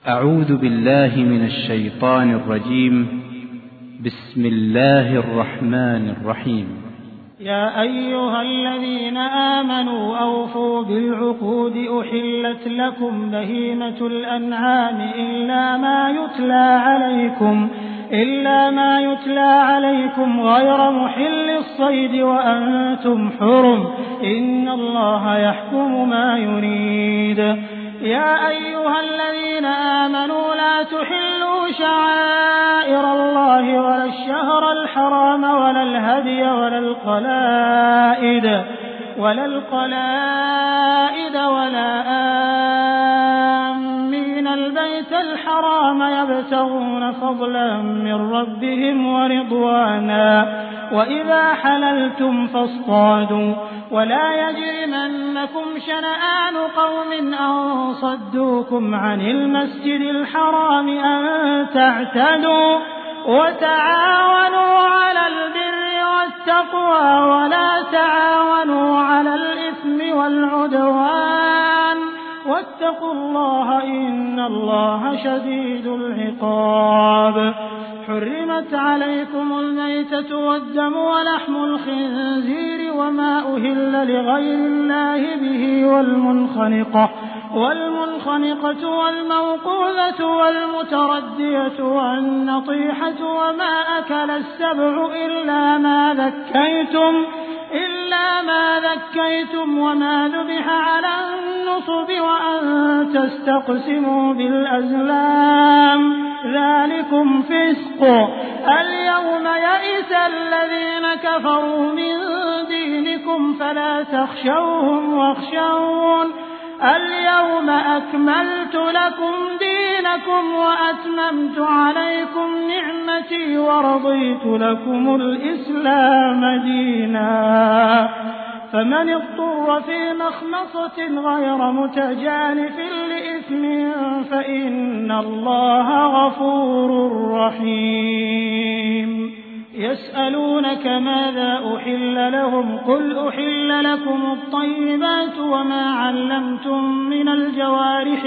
أعوذ بالله من الشيطان الرجيم. بسم الله الرحمن الرحيم. يا أيها الذين آمنوا أوفوا بالعقود أحلت لكم بهيمة الأنعام إلا ما يتلى عليكم غير محل الصيد وأنتم حرم إن الله يحكم ما يريد. يا أيها الذين آمنوا لا تحلوا شعائر الله ولا الشهر الحرام ولا الهدي ولا القلائد ولا آمين البيت الحرام يبتغون فضلا من ربهم ورضوانا وإذا حللتم فاصطادوا ولا يجرمنكم شنآن قوم أن صدوكم عن المسجد الحرام أن تعتدوا وتعاونوا على البر والتقوى ولا تعاونوا على الإثم والعدوان واتقوا الله إن الله شديد العقاب. حرمت عليكم الميتة والدم ولحم الخنزير وما أهل لغير الله به والمنخنقة والموقوذة والمتردية والنطيحة وما أكل السبع إلا ما ذكيتم وما ذبح على النصب وأن تستقسموا بالأزلام ذلكم فسق. اليوم يئس الذين كفروا من دينكم فلا تخشوهم واخشون. اليوم أكملت لكم دينكم وأتممت عليكم نعمتي ورضيت لكم الإسلام دينا. فمن اضطر في مخمصة غير متجانف لإثم فإن الله غفور رحيم. يسألونك ماذا أحل لهم قل أحل لكم الطيبات وما علمتم من الجوارح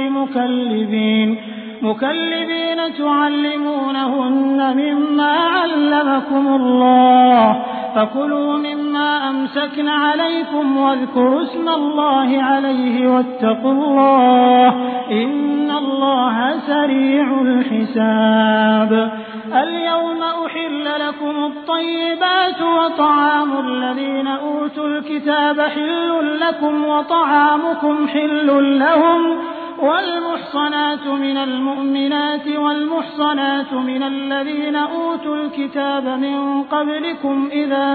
مكلبين تعلمونهن مما علمكم الله فكلوا مما أمسكن عليكم واذكروا اسم الله عليه واتقوا الله إن الله سريع الحساب. اليوم أحل لكم الطيبات وطعام الذين أوتوا الكتاب حل لكم وطعامكم حل لهم والمحصنات من المؤمنات والمحصنات من الذين أوتوا الكتاب من قبلكم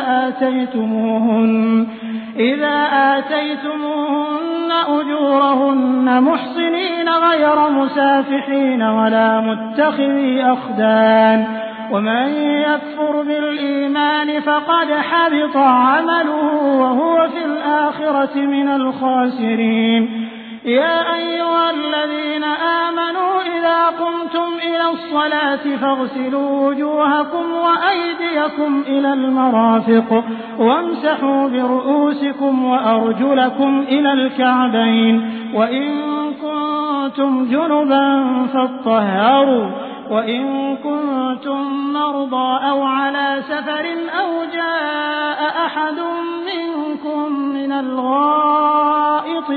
إذا آتيتموهن أجورهن محصنين غير مسافحين ولا متخذي أخدان ومن يكفر بالإيمان فقد حبط عمله وهو في الآخرة من الخاسرين. يا أيها الذين آمنوا إذا قمتم إلى الصلاة فاغسلوا وجوهكم وأيديكم إلى المرافق وامسحوا برؤوسكم وأرجلكم إلى الكعبين وإن كنتم جنبا فاطهروا وإن كنتم مرضى أو على سفر أو جاء أحد منكم من الغائط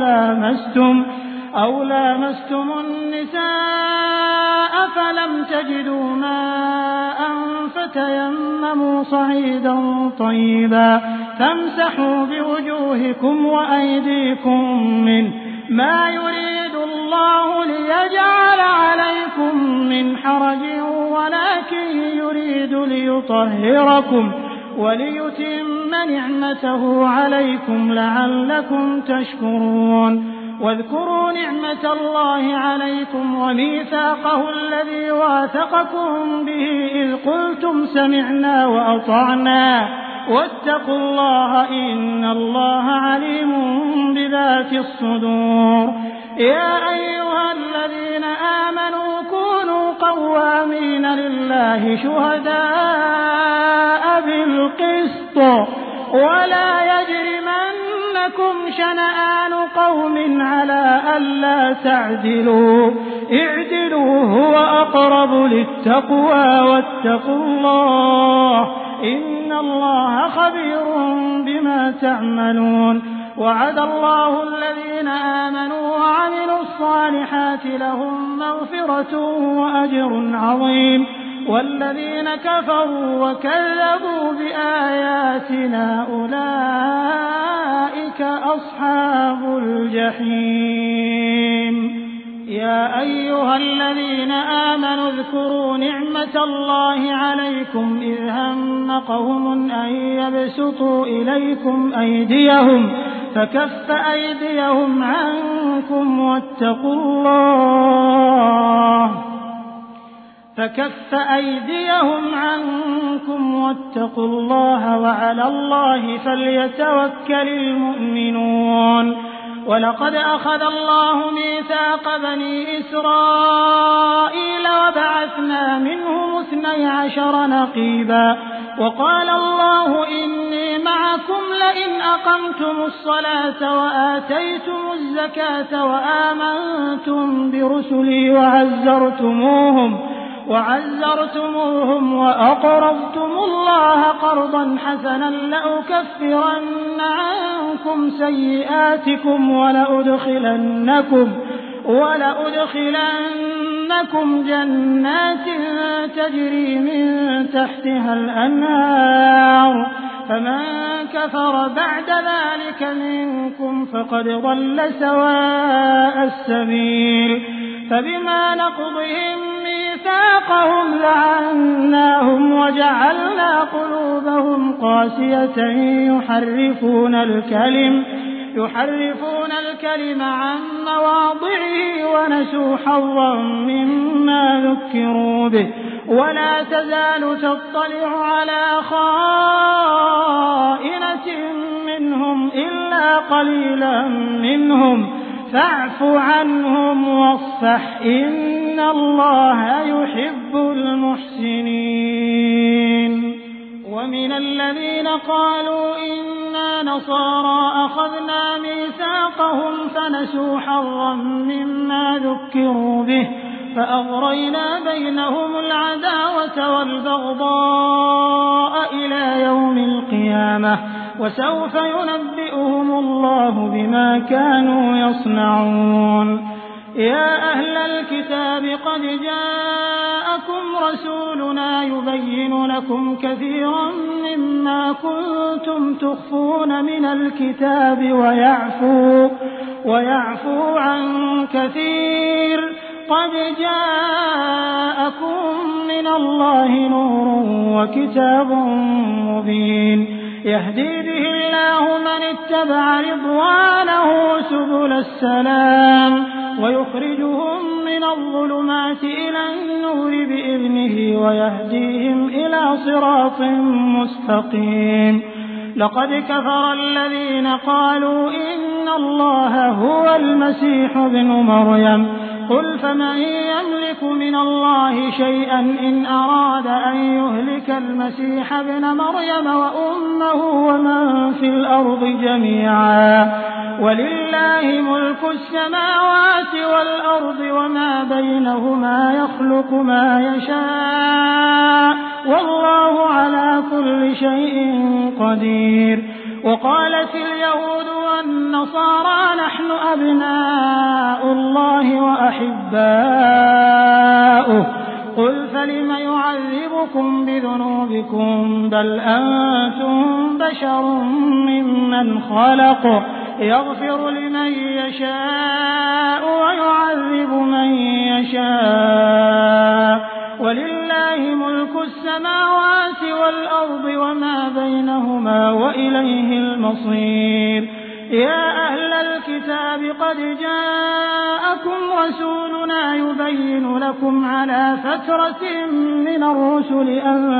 أو لامستم النساء فلم تجدوا ماء فتيمموا صعيدا طيبا فامسحوا بوجوهكم وأيديكم منه ما يريد الله ليجعل عليكم من حرج ولكن يريد ليطهركم وليتم نعمته عليكم لعلكم تشكرون. واذكروا نعمة الله عليكم وميثاقه الذي واثقكم به إذ قلتم سمعنا وأطعنا واتقوا الله إن الله عليم بذات الصدور. يا أيها الذين آمنوا كونوا قوامين لله شهداء بالقسط ولا يجرمنكم يجرمنكم شنآن قوم على ألا تعدلوا اعدلوا هو أقرب للتقوى واتقوا الله إن الله خبير بما تعملون وعد الله الذين آمنوا وعملوا الصالحات لهم مغفرة وأجر عظيم والذين كفروا وكذبوا بآياتنا أولئك أصحاب الجحيم يا أيها الذين آمنوا اذكروا نعمة الله عليكم إذ هم قوم أن يبسطوا إليكم أيديهم فكف أيديهم عنكم واتقوا الله وعلى الله فليتوكل المؤمنون ولقد أخذ الله ميثاق بني إسرائيل وبعثنا منهم 12 نقيبا وقال الله إني معكم لئن أقمتم الصلاة وآتيتم الزكاة وآمنتم برسلي وعزرتموهم وأقرضتم الله قرضا حسنا لأكفرن عنكم سيئاتكم ولأدخلنكم جنات تجري من تحتها الأنهار فمن كفر بعد ذلك منكم فقد ضل سواء السبيل فبما نقضهم ميثاقهم لعناهم وجعلنا قلوبهم قاسية يحرفون الكلم عن مواضعه ونسوا حظا مما ذكروا به ولا تزال تطلع على خائنة منهم إلا قليلا منهم فاعف عنهم واصفح إن الله يحب المحسنين ومن الذين قالوا إنا نصارى أخذنا ميثاقهم فنسوا حظا مما ذكروا به فأغرينا بينهم العداوة والبغضاء إلى يوم القيامة وسوف ينبئهم الله بما كانوا يصنعون يا أهل الكتاب قد جاءكم رسولنا يبين لكم كثيرا مما كنتم تخفون من الكتاب ويعفو عن كثير قد جاءكم من الله نور وكتاب مبين يهدي به الله من اتبع رضوانه سبل السلام ويخرجهم من الظلمات إلى النور بإذنه ويهديهم إلى صراط مستقيم لقد كفر الذين قالوا إن الله هو المسيح ابن مريم قل فمن يملك من الله شيئا إن أراد أن يهلك المسيح ابن مريم وأمه ومن في الأرض جميعا ولله ملك السماوات والأرض وما بينهما يخلق ما يشاء والله على كل شيء قدير وقالت اليهود والنصارى نحن أبناء الله وأحباؤه قل فلم يعذبكم بذنوبكم بل أنتم بشر ممن خلق يغفر لمن يشاء ويعذب من يشاء ولله ملك السماوات والأرض وما بينهما وإليه المصير يا أهل الكتاب قد جاءكم رسولنا يبين لكم على فترة من الرسل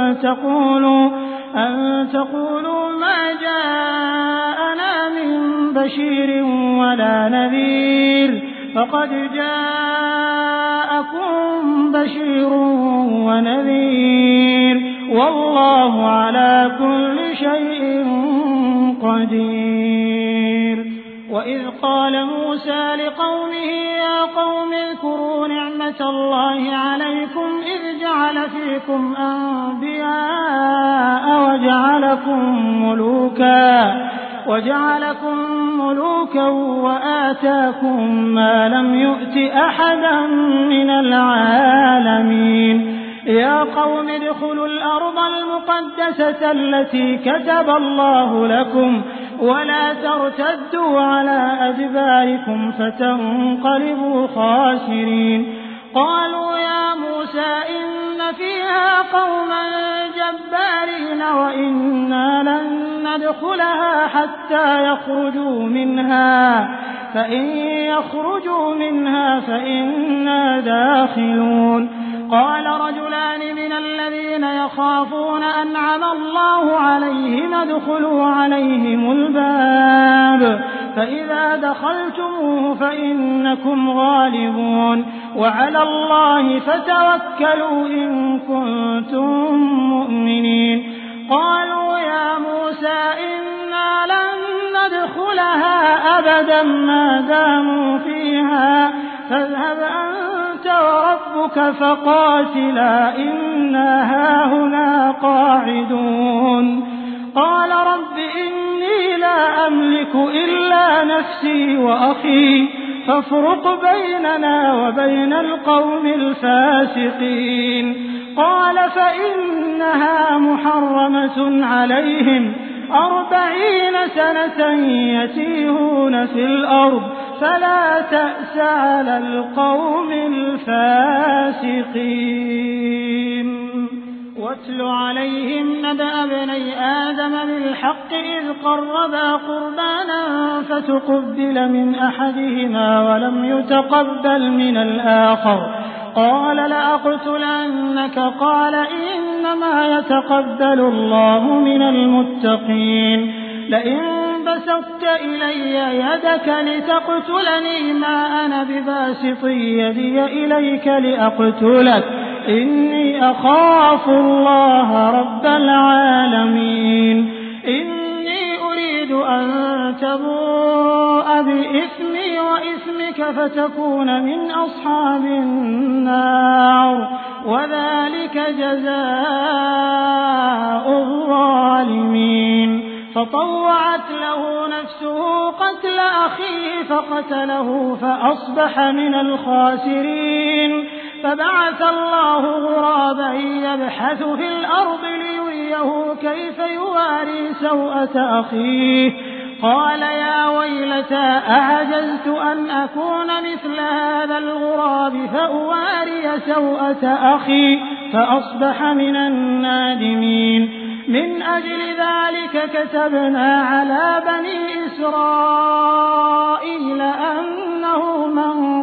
أن تقولوا ما جاءنا من بشير ولا نذير فقد جاءكم بشير ونذير والله على كل شيء قدير سُنَّةَ اللَّهِ عَلَيْكُمْ إِذْ جَعَلَ فِيكُمْ أَنبِيَاءَ وَجَعَلَكُم مُّلُوكًا وَآتَاكُم مَّا لَمْ يُؤْتِ أَحَدًا مِّنَ الْعَالَمِينَ يَا قَوْمِ ادْخُلُوا الْأَرْضَ الْمُقَدَّسَةَ الَّتِي كَتَبَ اللَّهُ لَكُمْ وَلَا تَرْتَدُّوا عَلَىٰ أَدْبَارِكُمْ فَتَنقَلِبُوا خَاسِرِينَ قَالُوا يَا مُوسَىٰ إِنَّ فِيهَا قَوْمًا جَبَّارِينَ وَإِنَّا لَن نَّدْخُلَهَا حَتَّىٰ يَخْرُجُوا مِنْهَا فَإِن يَخْرُجُوا مِنْهَا فَإِنَّا دَاخِلُونَ قَالَ رَجُلَانِ مِنَ الَّذِينَ يَخَافُونَ أَنْعَمَ اللَّهُ عَلَيْهِمُ ادْخُلُوا عَلَيْهِمُ الْبَابَ فَإِذَا دَخَلْتُمُوهُ فَإِنَّكُمْ غَالِبُونَ وَعَلَى اللَّهِ فَتَوَكَّلُوا إِن كُنتُم مُّؤْمِنِينَ قَالُوا يَا مُوسَىٰ إِنَّا لَن نَّدْخُلَهَا أَبَدًا مَّا دَامُوا فِيهَا فاذهب أنت وربك فقاتلا إنا هاهنا قاعدون قال رب إني لا أملك إلا نفسي وأخي فافرق بيننا وبين القوم الفاسقين قال فإنها محرمة عليهم 40 سنة يتيهون في الأرض فلا تأس على القوم الفاسقين واتل عليهم نبأ ابني آدم بالحق إذ قربا قربانا فتقبل من أحدهما ولم يتقبل من الآخر قال لأقتلنك قال إنما يتقبل الله من المتقين لئن بسطت إلي يدك لتقتلني ما أنا بباسط يدي إليك لأقتلك إني أخاف الله رب العالمين إني أريد أن تبوء بإثمي وإثمك فتكون من أصحاب النار وذلك جزاء الظالمين فطوعت له نفسه قتل أخيه فقتله فأصبح من الخاسرين فبعث الله غرابا يبحث في الأرض ليريه كيف يواري سوءة أخيه قال يا ويلتى أعجزت أن أكون مثل هذا الغراب فأواري سوءة أخي فأصبح من النادمين من أجل ذلك كتبنا على بني إسرائيل أنه من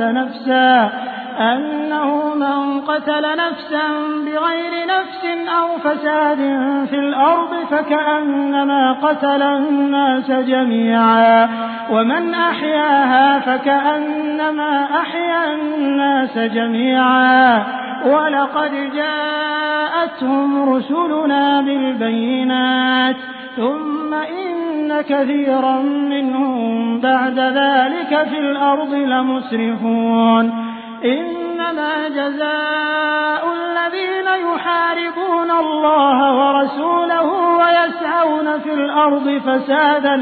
قتل نفسا بغير نفس أو فساد في الأرض فكأنما قتل الناس جميعا ومن أحياها فكأنما أحيا الناس جميعا ولقد جاءتهم رسلنا بالبينات ثم إن كثيرا منهم بعد ذلك في الأرض لمسرفون إنما جزاء الذين يحاربون الله ورسوله ويسعون في الأرض فسادا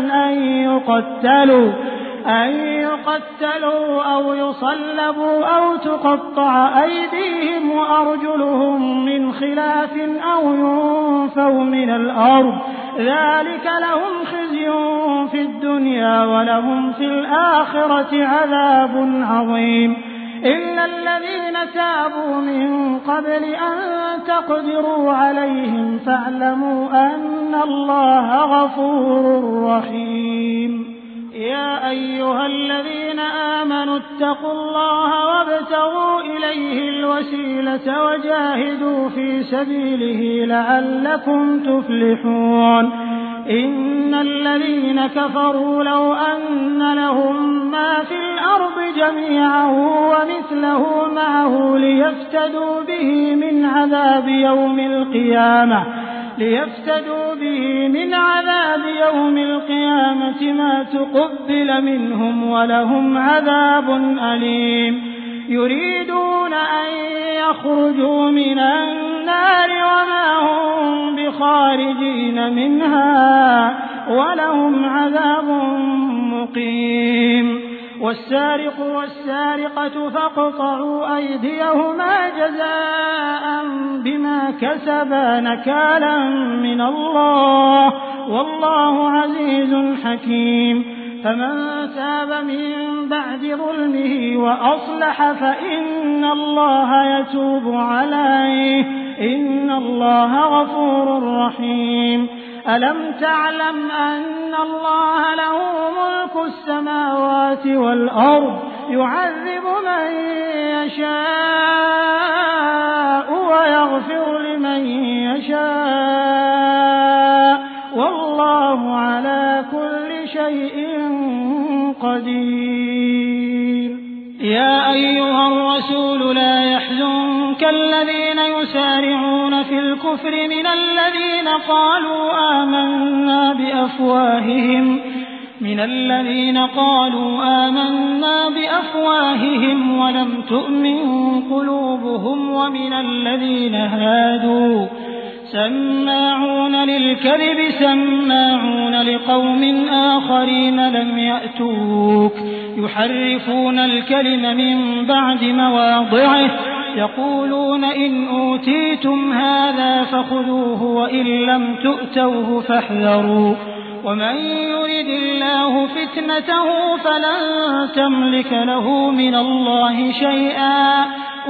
أن يقتلوا أو يصلبوا أو تقطع أيديهم وأرجلهم من خلاف أو ينفوا من الأرض ذلك لهم خزي في الدنيا ولهم في الآخرة عذاب عظيم إلا الذين تابوا من قبل أن تقدروا عليهم فاعلموا أن الله غفور رحيم يا أيها الذين آمنوا اتقوا الله وابتغوا إليه الوسيلة وجاهدوا في سبيله لعلكم تفلحون إن الذين كفروا لو أن لهم ما في الأرض جميعا ومثله معه ليفتدوا به من عذاب يوم القيامة ما تقبل منهم ولهم عذاب أليم يريدون أن يخرجوا من النار وما هم بخارجين منها ولهم عذاب مقيم. والسارق والسارقة فاقطعوا أيديهما جزاء بما كسبا نكالا من الله والله عزيز حكيم. فمن تاب من بعد ظلمه وأصلح فإن الله يتوب عليه إن الله غفور رحيم. ألم تعلم أن الله له ملك السماوات والأرض يعذب من يشاء ويغفر لمن يشاء والله على كل شيء قدير. يا أيها الرسول لا يحزنك الذين يسارعون في الكفر من الذين قالوا آمنا بأفواههم ولم تؤمن قلوبهم ومن الذين هادوا سماعون للكذب سماعون لقوم آخرين لم يأتوك يحرفون الكلم من بعد مواضعه يقولون إن أوتيتم هذا فخذوه وإن لم تؤتوه فاحذروا ومن يرد الله فتنته فلن تملك له من الله شيئا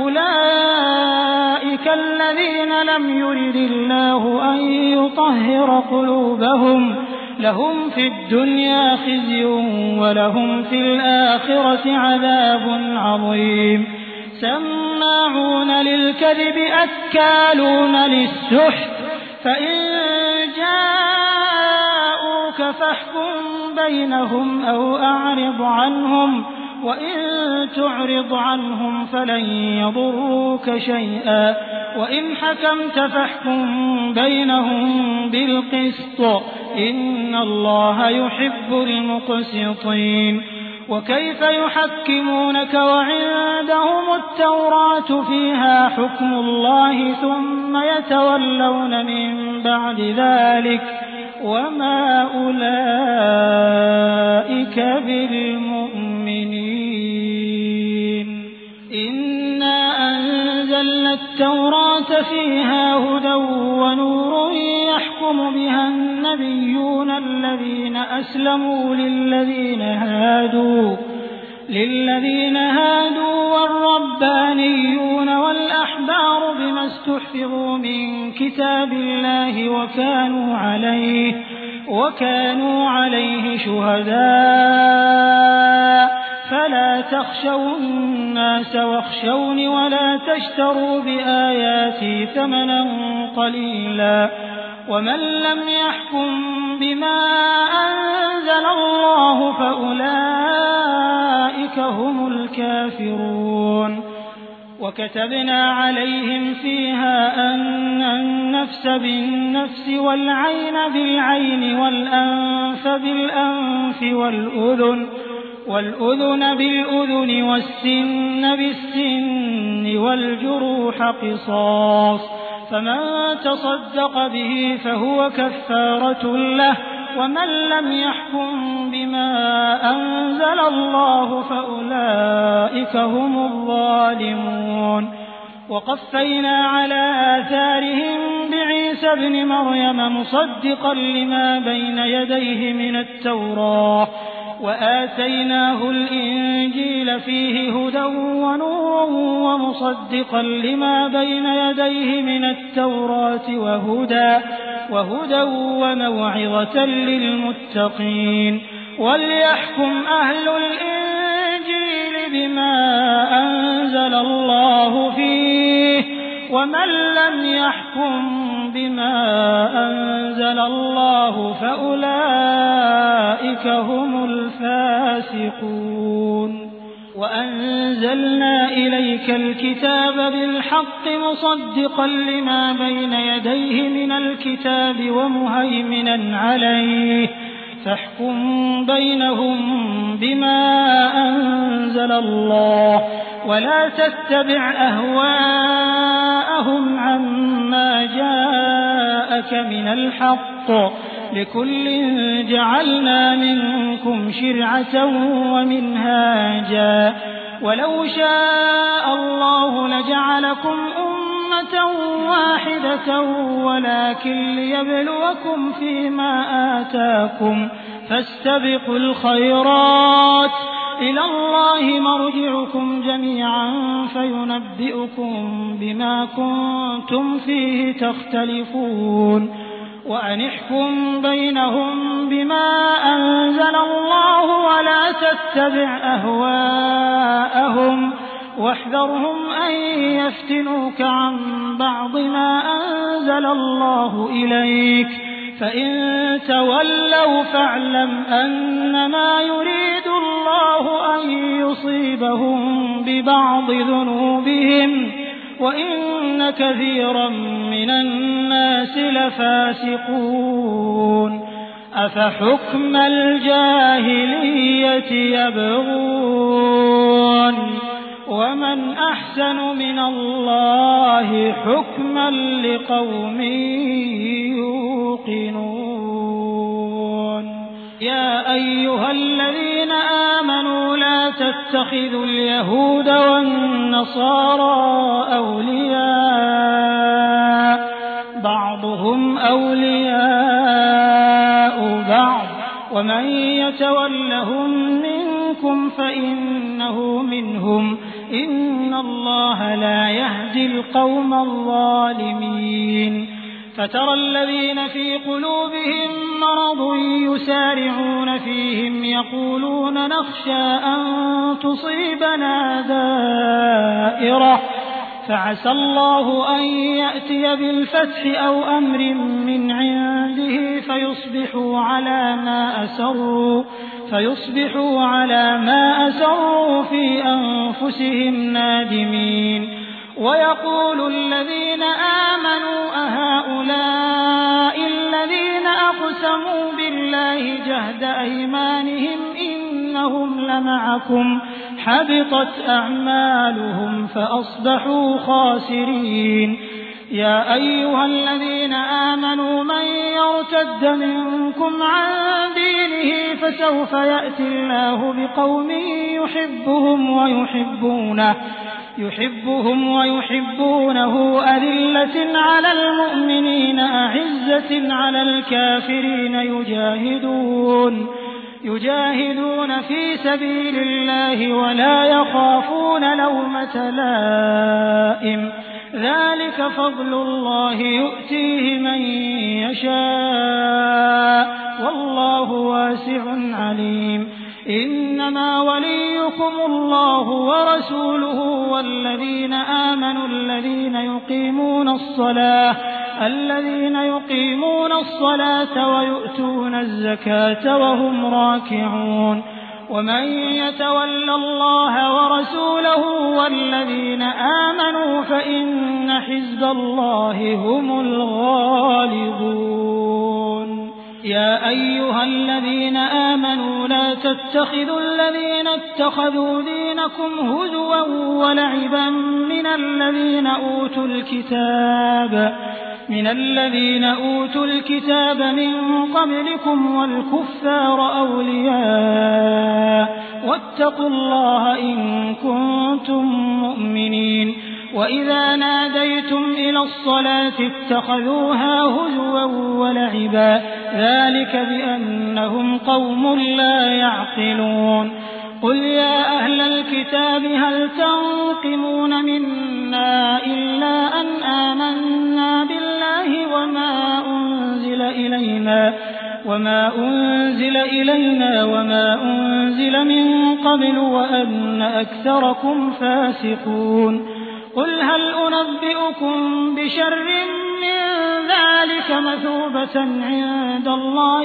أولئك الذين لم يرد الله أن يطهر قلوبهم لهم في الدنيا خزي ولهم في الآخرة عذاب عظيم. سماعون للكذب أكالون للسحت فإن جاءوك فاحكم بينهم أو أعرض عنهم وإن تعرض عنهم فلن يضروك شيئا وإن حكمت فاحكم بينهم بالقسط إن الله يحب المقسطين. وكيف يحكمونك وعندهم التوراة فيها حكم الله ثم يتولون من بعد ذلك وما أولئك بالمؤمنين. إنا أنزلنا التوراة فيها هدى ونور يحكم بها النبيون الذين أسلموا للذين هادوا والربانيون والأحبار بما استحفظوا من كتاب الله وكانوا عليه شهداء فلا تخشوا الناس واخشوني ولا تشتروا بآياتي ثمنا قليلا ومن لم يحكم بما أنزل الله فأولئك هم الكافرون. وكتبنا عليهم فيها أن النفس بالنفس والعين بالعين والأنف بالأنف والأذن بالأذن والسن بالسن والجروح قصاص فمن تصدق به فهو كفارة له ومن لم يحكم بما أنزل الله فأولئك هم الظالمون. وقفينا على آثارهم بعيسى ابن مريم مصدقا لما بين يديه من التوراة وآتيناه الإنجيل فيه هدى ونور ومصدقا لما بين يديه من التوراة وهدى وموعظة للمتقين. وليحكم أهل الإنجيل بما أنزل الله فيه ومن لم يحكم بما أنزل الله فأولئك هم الفاسقون. وأنزلنا إليك الكتاب بالحق مصدقا لما بين يديه من الكتاب ومهيمنا عليه فاحكم بينهم بما أنزل الله ولا تتبع أهواءهم عما جاءك من الحق، لكل جعلنا منكم شرعة ومنهاجا، ولو شاء الله لجعلكم أمة واحدة ولكن ليبلوكم فيما آتاكم، فاستبقوا الخيرات، إلى الله مرجعكم جميعا فينبئكم بما كنتم فيه تختلفون، وأن احكم بينهم بما أنزل الله ولا تتبع أهواءهم، واحذرهم أن يفتنوك عن بعض ما أنزل الله إليك، فإن تولوا فاعلم أنما يريد الله أن يصيبهم ببعض ذنوبهم، وإن كثيرا من الناس لفاسقون. أفحكم الجاهلية يبغون ومن أحسن من الله حكما لقوم يوقنون. يا أيها الذين آمنوا لا تتخذوا اليهود والنصارى أولياء، بعضهم أولياء بعض، ومن يتولهم منكم فإنه منهم، إن الله لا يهدي القوم الظالمين. فترى الذين في قلوبهم مرض يسارعون فيهم يقولون نخشى أن تصيبنا دائرة، فعسى الله أن يأتي بالفتح أو أمر من عنده فيصبحوا على ما أسروا في أنفسهم نادمين. ويقول الذين آمنوا أهؤلاء الذين أقسموا بالله جهد أيمانهم إنهم لمعكم، حبطت أعمالهم فأصبحوا خاسرين. يا أيها الذين آمنوا من يرتد منكم عن دينه فسوف يأتي الله بقوم يحبهم ويحبونه أذلة على المؤمنين أعزة على الكافرين يجاهدون في سبيل الله ولا يخافون لومة لائم، ذلك فضل الله يؤتيه من يشاء والله واسع عليم. إنما وليكم الله ورسوله والذين آمنوا الذين يقيمون الصلاة ويؤتون الزكاة وهم راكعون. ومن يتول الله ورسوله والذين آمنوا فإن حزب الله هم الغالبون. يا أيها الذين آمنوا لا تتخذوا الذين اتخذوا دينكم هزوا ولعبا من الذين أوتوا الكتاب من قبلكم والكفار أولياء، واتقوا الله إن كنتم مؤمنين. وإذا ناديتم إلى الصلاة اتخذوها هزوا ولعبا، ذلك بأنهم قوم لا يعقلون. قل يا أهل الكتاب هل تنقمون منا إلا أن آمنا بالله وما أنزل إلينا وما أنزل من قبل وأن أكثركم فاسقون. قل هل أنبئكم بشر من ذلك مثوبة عند الله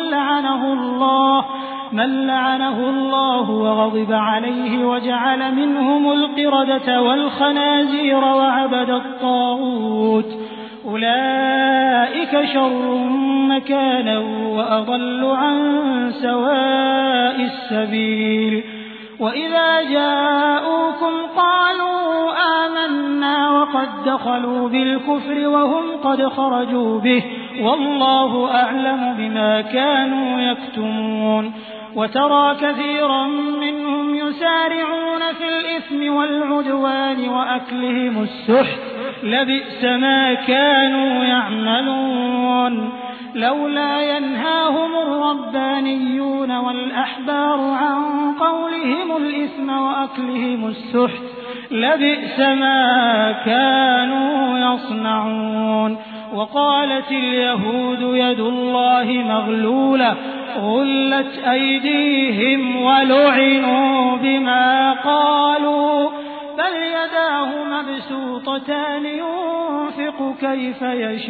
من لعنه الله وغضب عليه وجعل منهم القردة والخنازير وعبد الطاغوت، أولئك شر مكانا وأضل عن سواء السبيل. وإذا جاءوكم قالوا آمنا وقد دخلوا بالكفر وهم قد خرجوا به والله أعلم بما كانوا يكتمون وترى كثيرا منهم يسارعون في الإثم والعدوان وأكلهم السحت لبئس ما كانوا يعملون لولا ينهاهم الربانيون والأحبار عن قولهم الإثم وأكلهم السحت لبئس ما كانوا يصنعون وقالت اليهود يد الله مغلولة غلت أيديهم ولعنوا بما قالوا بل يداه مبسوطتان ينفق كيف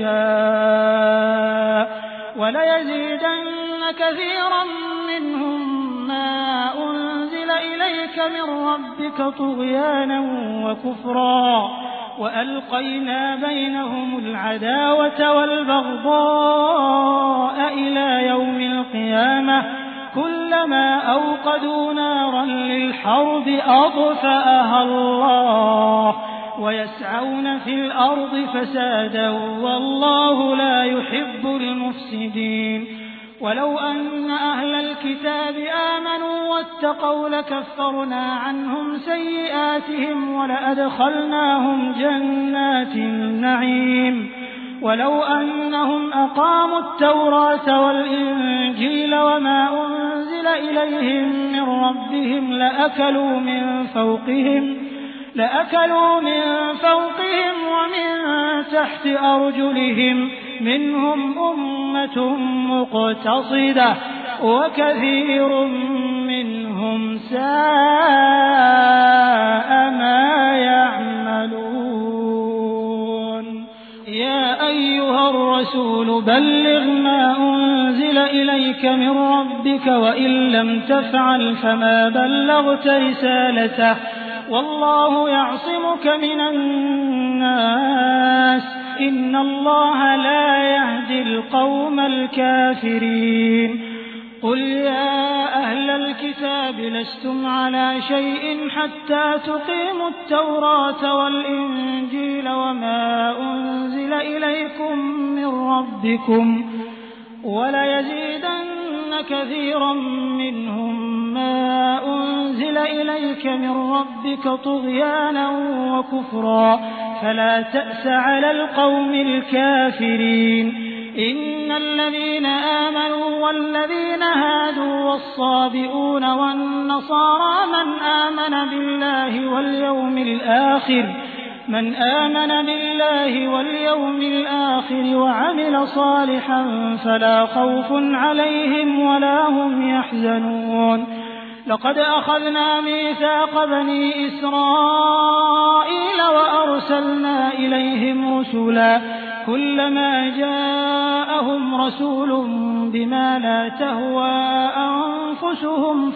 يشاء وليزيدن كثيرا منهم ما أنزل إليك من ربك طغيانا وكفرا وألقينا بينهم العداوة والبغضاء إلى يوم القيامة كلما أوقدوا نارا للحرب أطفأها الله ويسعون في الأرض فسادا والله لا يحب المفسدين ولو أن أهل الكتاب آمنوا واتقوا لكفرنا عنهم سيئاتهم ولأدخلناهم جنات النعيم ولو أنهم أقاموا التوراة والإنجيل وما أنزل إليهم من ربهم لأكلوا من فوقهم ومن تحت أرجلهم منهم أمة مقتصدة وكثير منهم ساء ما يعملون يا أيها الرسول بلغ ما أنزل إليك من ربك وإن لم تفعل فما بلغت رسالته والله يعصمك من الناس إن الله لا يهدي القوم الكافرين قل يا أهل الكتاب لستم على شيء حتى تقيموا التوراة والإنجيل وما أنزل إليكم من ربكم وليزيدن كثيرا منهم ما أنزل إليك من ربك طغيانا وكفرا فلا تأس على القوم الكافرين إن الذين آمنوا والذين هادوا والصابئون والنصارى من آمن بالله واليوم الآخر وعمل صالحا فلا خوف عليهم ولا هم يحزنون لقد أخذنا ميثاق بني إسرائيل وأرسلنا إليهم رسلا كلما جاءهم رسول بما لا تهوى أنفسهم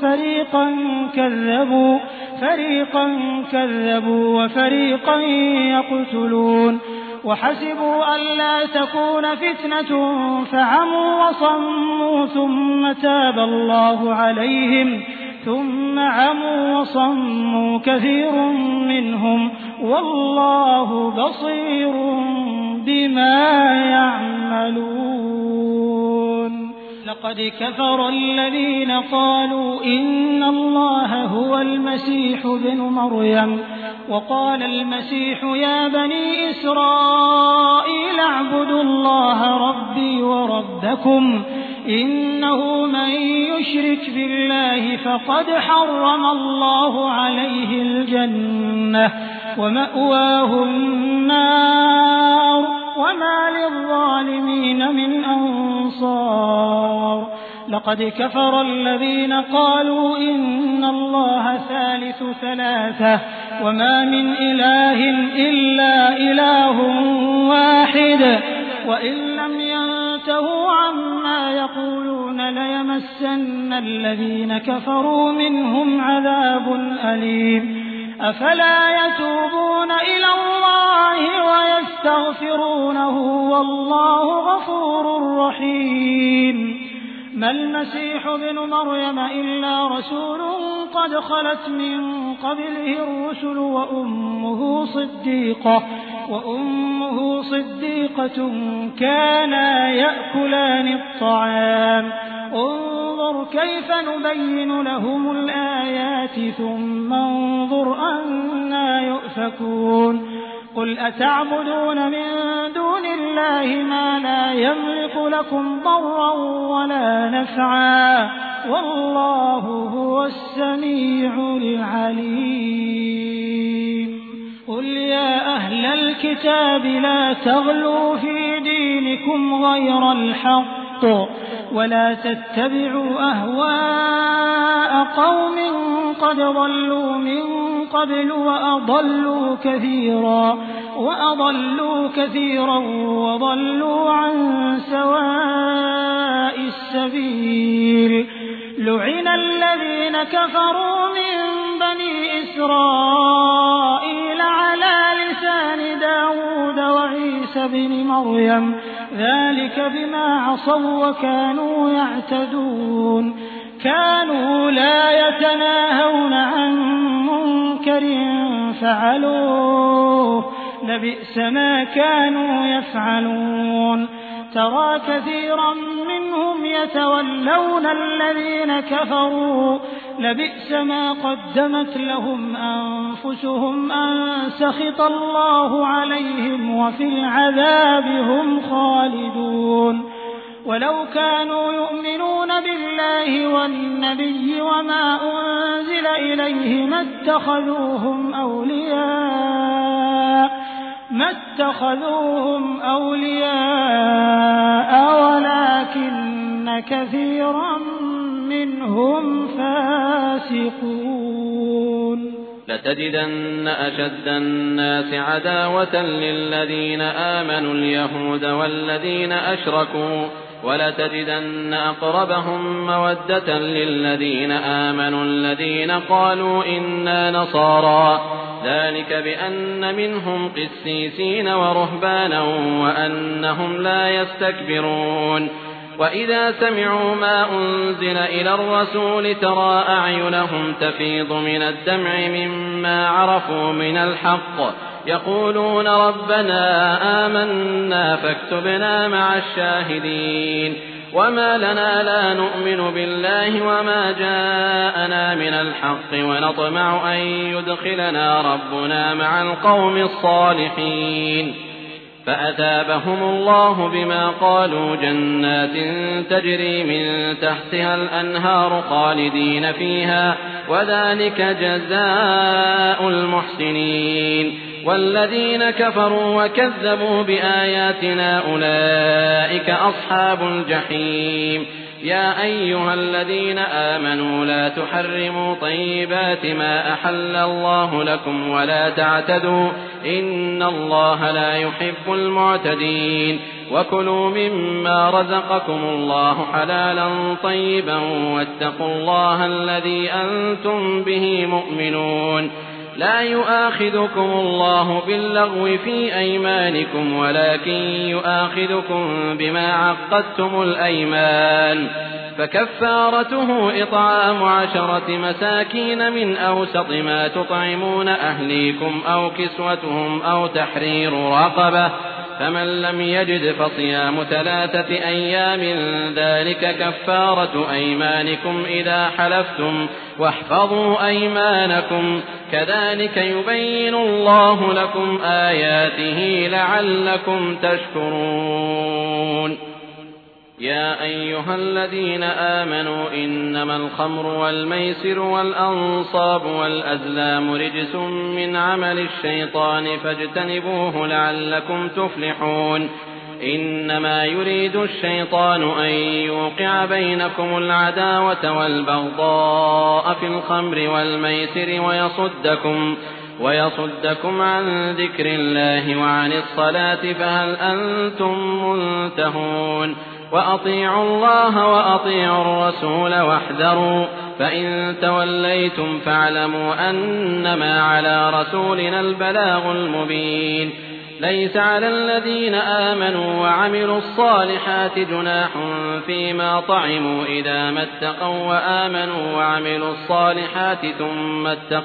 فريقا كذبوا وفريقا يقتلون وحسبوا ألا تكون فتنة فعموا وصموا ثم تاب الله عليهم ثم عموا وصموا كثير منهم والله بصير بما يعملون لقد كفر الذين قالوا إن الله هو المسيح ابن مريم وقال المسيح يا بني إسرائيل اعبدوا الله ربي وربكم إنه من يشرك بالله فقد حرم الله عليه الجنة ومأواه النار وما للظالمين من أنصار لقد كفر الذين قالوا إن الله ثالث ثلاثة وما من إله إلا إله واحد وإن لم ينتهوا عما يقولون ليمسن الذين كفروا منهم عذاب أليم أفلا يتوبون إلى الله ويستغفرونه والله غفور رحيم ما المسيح ابن مريم إلا رسول قد خلت من قبله الرسل وأمه صديقة كانا يأكلان الطعام انظر كيف نبين لهم الآيات ثم انظر أنى يؤفكون قل أتعبدون من دون الله ما لا يملك لكم ضرا ولا نفعا والله هو السميع العليم قل يا أهل الكتاب لا تغلوا في دينكم غير الحق ولا تتبعوا أهواء قوم قد ضلوا من قبل وأضلوا كثيرا وضلوا عن سواء السبيل لعن الذين كفروا من بني إسرائيل على لسان داود وعيسى بن مريم ذلك بما عصوا وكانوا يعتدون كانوا لا يتناهون عن منكر فعلوه لبئس ما كانوا يفعلون ترى كثيرا منهم يتولون الذين كفروا لبئس ما قدمت لهم أنفسهم أن سخط الله عليهم وفي العذاب هم خالدون ولو كانوا يؤمنون بالله والنبي وما أنزل إليه ما اتخذوهم أولياء ولكن كثيرا منهم فاسقون لتجدن أشد الناس عداوة للذين آمنوا اليهود والذين أشركوا ولتجدن أقربهم مودة للذين آمنوا الذين قالوا إنا نصارى ذلك بأن منهم قسيسين ورهبانا وأنهم لا يستكبرون وإذا سمعوا ما أنزل إلى الرسول ترى أعينهم تفيض من الدمع مما عرفوا من الحق يقولون ربنا آمنا فاكتبنا مع الشاهدين وما لنا لا نؤمن بالله وما جاءنا من الحق ونطمع أن يدخلنا ربنا مع القوم الصالحين فأثابهم الله بما قالوا جنات تجري من تحتها الأنهار خالدين فيها وذلك جزاء المحسنين والذين كفروا وكذبوا بآياتنا أولئك أصحاب الجحيم يا أيها الذين آمنوا لا تحرموا طيبات ما أحل الله لكم ولا تعتدوا إن الله لا يحب المعتدين وكلوا مما رزقكم الله حلالا طيبا واتقوا الله الذي أنتم به مؤمنون لا يؤاخذكم الله باللغو في أيمانكم ولكن يؤاخذكم بما عقدتم الأيمان فكفارته إطعام 10 مساكين من أوسط ما تطعمون أهليكم أو كسوتهم أو تحرير رقبة فمن لم يجد فصيام 3 أيام ذلك كفارة أيمانكم إذا حلفتم واحفظوا أيمانكم كذلك يبين الله لكم آياته لعلكم تشكرون يا أيها الذين آمنوا إنما الخمر والميسر والأنصاب والأزلام رجس من عمل الشيطان فاجتنبوه لعلكم تفلحون إنما يريد الشيطان أن يوقع بينكم العداوة والبغضاء في الخمر والميسر ويصدكم عن ذكر الله وعن الصلاة فهل أنتم منتهون وأطيعوا الله وأطيعوا الرسول واحذروا فإن توليتم فاعلموا أنما على رسولنا البلاغ المبين ليس على الذين آمنوا وعملوا الصالحات جناح فيما طعموا إذا ما اتقوا وآمنوا وعملوا الصالحات ثم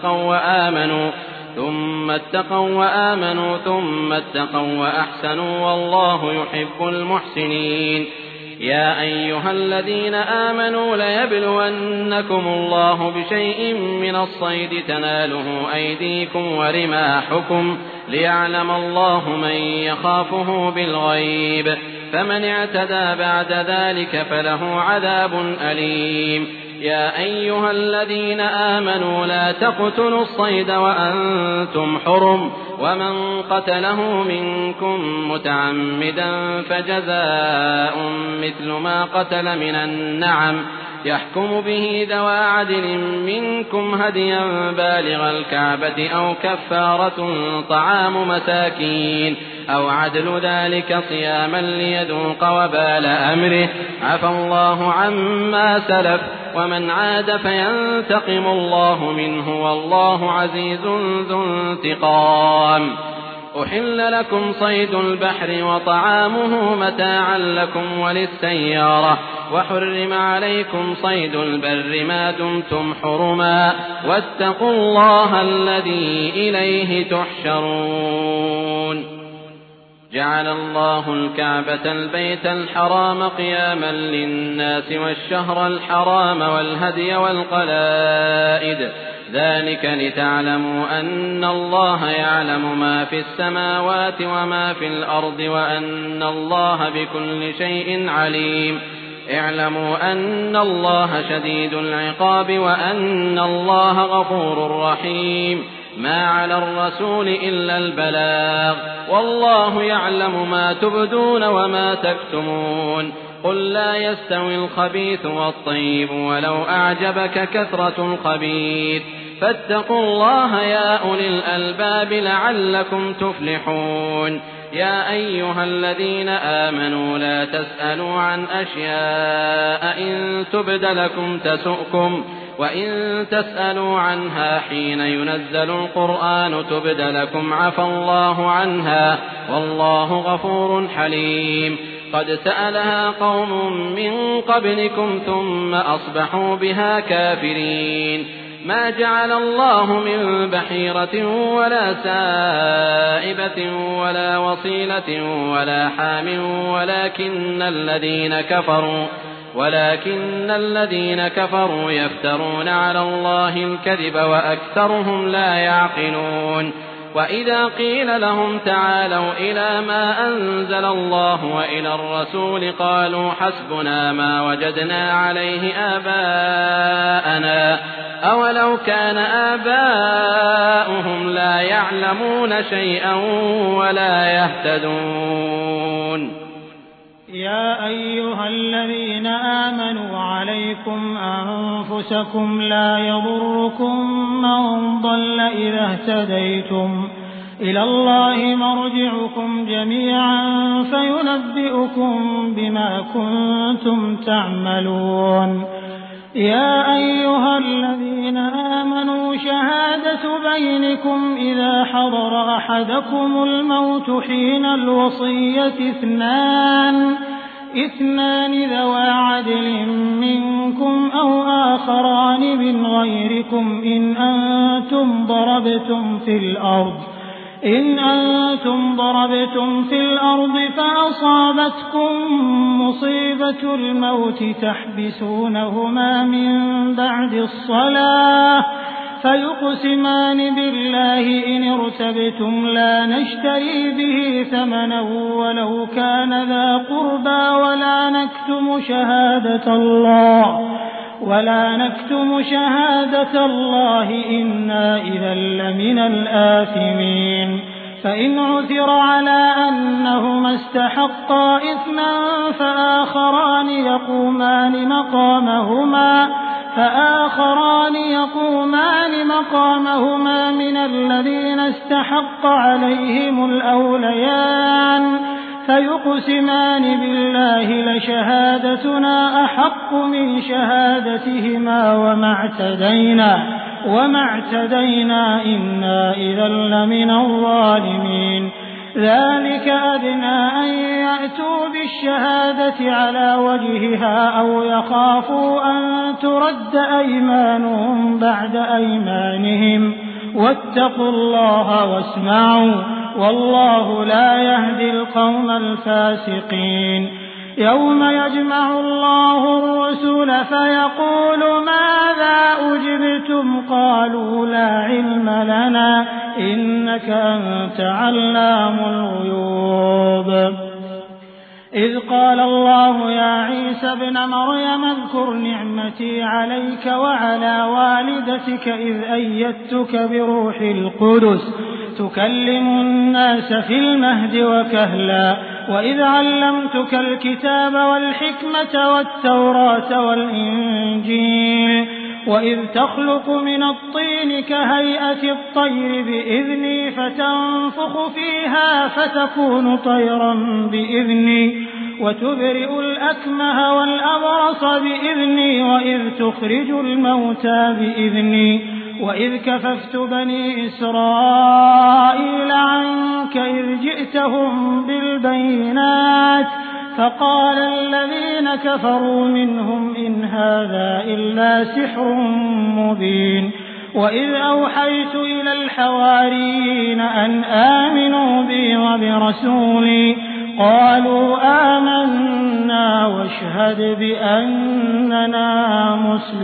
اتقوا وآمنوا ثم اتقوا وأحسنوا والله يحب المحسنين. يا أيها الذين آمنوا ليبلونكم الله بشيء من الصيد تناله أيديكم ورماحكم ليعلم الله من يخافه بالغيب، فمن اعتدى بعد ذلك فله عذاب أليم. يا أيها الذين آمنوا لا تقتلوا الصيد وأنتم حرم، ومن قتله منكم متعمدا فجزاء مثل ما قتل من النعم يحكم به ذوى عدل منكم هديا بالغ الكعبة أو كفارة طعام مساكين أو عدل ذلك صياما ليذوق وبال أمره، عفى الله عما سلف ومن عاد فينتقم الله منه والله عزيز ذو انتقام. أحل لكم صيد البحر وطعامه متاعا لكم وللسيارة، وحرم عليكم صيد البر ما دمتم حرما، واتقوا الله الذي إليه تحشرون. جعل الله الكعبة البيت الحرام قياما للناس والشهر الحرام والهدي والقلائد، ذلك لتعلموا أن الله يعلم ما في السماوات وما في الأرض وأن الله بكل شيء عليم. اعلموا أن الله شديد العقاب وأن الله غفور رحيم. ما على الرسول إلا البلاغ، والله يعلم ما تبدون وما تكتمون. قل لا يستوي الخبيث والطيب ولو أعجبك كثرة الخبيث، فاتقوا الله يا أولي الألباب لعلكم تفلحون. يا أيها الذين آمنوا لا تسألوا عن أشياء إن تبد لكم تسؤكم، وإن تسألوا عنها حين ينزل القرآن تبد لكم عفى الله عنها والله غفور حليم. قد سألها قوم من قبلكم ثم أصبحوا بها كافرين. ما جعل الله من بحيرة ولا سائبة ولا وصيلة ولا حام ولكن الذين كفروا يفترون على الله الكذب وأكثرهم لا يعقلون. وإذا قيل لهم تعالوا إلى ما أنزل الله وإلى الرسول قالوا حسبنا ما وجدنا عليه آباءنا أولو كان آباؤهم لا يعلمون شيئا ولا يهتدون. يا أيها الذين آمنوا عليكم أنفسكم لا يضركم من ضل إذا اهتديتم، إلى الله مرجعكم جميعا فينبئكم بما كنتم تعملون. يا أيها الذين آمنوا شهادة بينكم إذا حضر أحدكم الموت حين الوصية اثنان ذوى عدل منكم أو آخران من غيركم إن أنتم ضربتم في الأرض فأصابتكم مصيبة الموت تحبسونهما من بعد الصلاة فيقسمان بالله إن ارتبتم لا نشتري به ثمنا ولو كان ذا قربى ولا نكتم شهادة الله إنا إذا لمن الآثمين. فإن عثر على أنهما استحقا إثما فآخران يقومان مقامهما من الذين استحق عليهم الأوليان فيقسمان بالله لشهادتنا أحق من شهادتهما وما اعتدينا إنا إذا لمن الظالمين. ذلك أدنى أن يأتوا بالشهادة على وجهها أو يخافوا أن ترد أيمان بعد أيمانهم واتقوا الله واسمعوا والله لا يهدي القوم الفاسقين يوم يجمع الله الرسل فيقول ماذا أجبتم قالوا لا علم لنا إنك أنت علام الغيوب إذ قال الله يا عيسى ابن مريم اذكر نعمتي عليك وعلى والدتك إذ أيدتك بروح القدس تكلم الناس في المهد وكهلا وإذ علمتك الكتاب والحكمة والتوراة والإنجيل وإذ تخلق من الطين كهيئة الطير بإذني فتنفخ فيها فتكون طيرا بإذني وتبرئ الأكمه والأبرص بإذني وإذ تخرج الموتى بإذني وإذ كففت بني إسرائيل عنك إذ جئتهم بالبينات فقال الذين كفروا منهم إن هذا إلا سحر مبين وإذ أوحيت إلى الحواريين أن آمنوا بي وبرسولي قالوا آمنا واشهد بأننا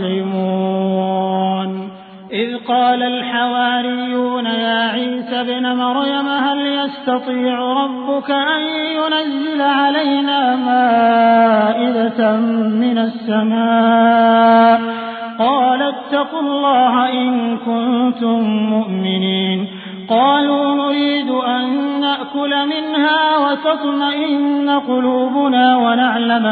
مسلمون إذ قال الحواريون يا عيسى ابن مريم هل يستطيع ربك أن ينزل علينا مائدة من السماء قال اتقوا الله إن كنتم مؤمنين قالوا نريد أن نأكل منها وتطمئن قلوبنا ونعلم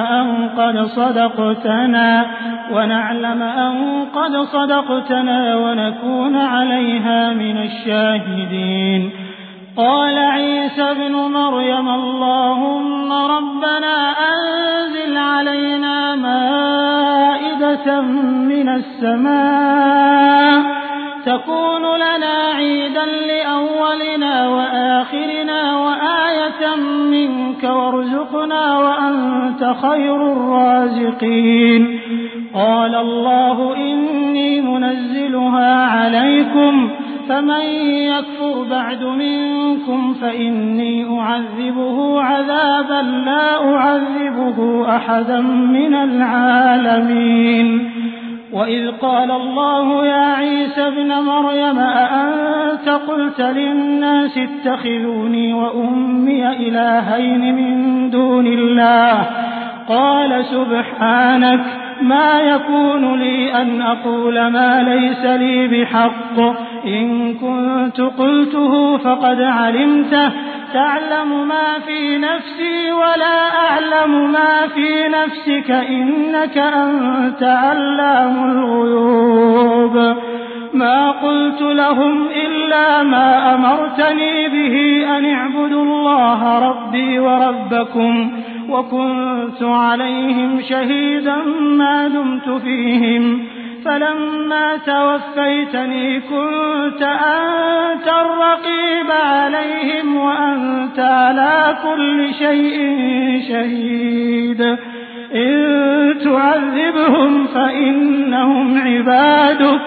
أن قد صدقتنا ونكون عليها من الشاهدين قال عيسى ابن مريم اللهم ربنا أنزل علينا مائدة من السماء تكون لنا عيدا لأولنا وآخرنا وآية منك وارزقنا وأنت خير الرازقين قال الله إني منزلها عليكم فمن يكفر بعد منكم فإني أعذبه عذابا لا أعذبه أحدا من العالمين وإذ قال الله يا عيسى ابن مريم أأنت قلت للناس اتخذوني وأمي إلهين من دون الله قال سبحانك ما يكون لي أن أقول ما ليس لي بحق إن كنت قلته فقد علمته تعلم ما في نفسي ولا أعلم ما في نفسك إنك أنت علام الغيوب ما قلت لهم إلا ما أمرتني به أن اعبدوا الله ربي وربكم وكنت عليهم شهيدا ما دمت فيهم فلما توفيتني كنت أنت الرقيب عليهم وأنت على كل شيء شهيد إن تعذبهم فإنهم عبادك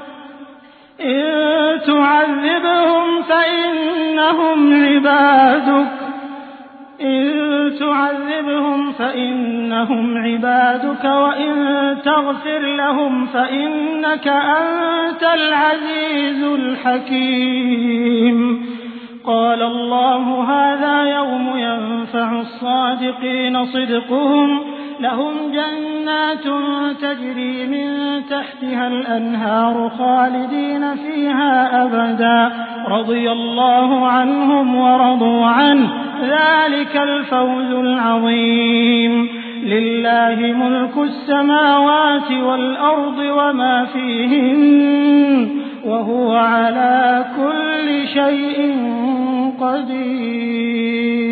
وإن تغفر لهم فإنك أنت العزيز الحكيم قال الله هذا يوم ينفع الصادقين صدقهم لهم جنات تجري من تحتها الأنهار خالدين فيها أبدا رضي الله عنهم ورضوا عنه ذلك الفوز العظيم لله ملك السماوات والأرض وما فيهن وهو على كل شيء قدير